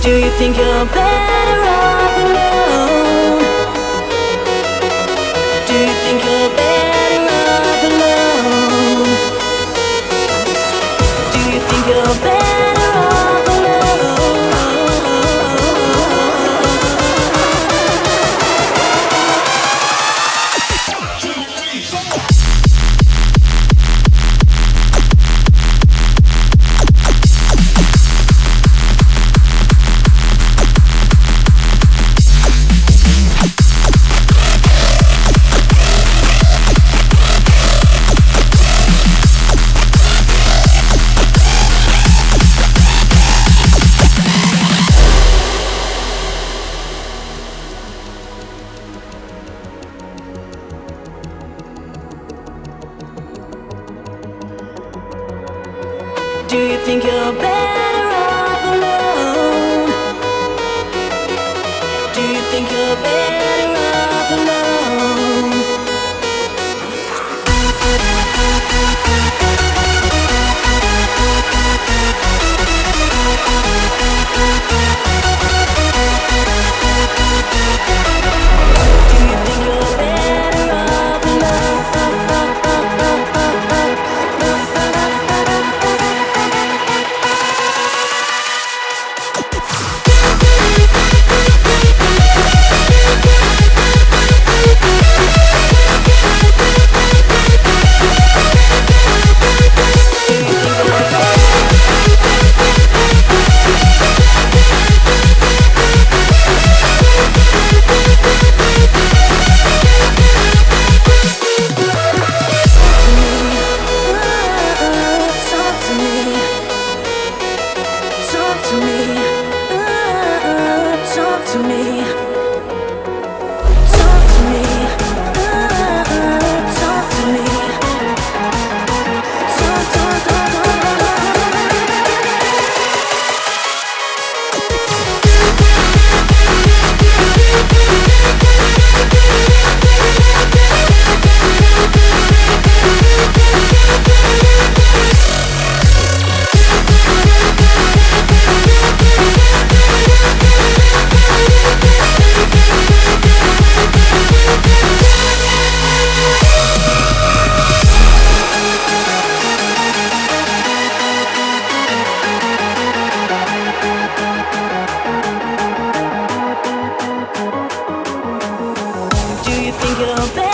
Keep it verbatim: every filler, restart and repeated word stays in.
Do you think you're better off alone? Do you think you're better off alone? Do you think you're better off alone? Do you think you're better off alone? Do you think you're better off alone? Do you think you're better off alone? To me, talk to me, uh, talk to me, talk, talk, talk, Do you think you're better?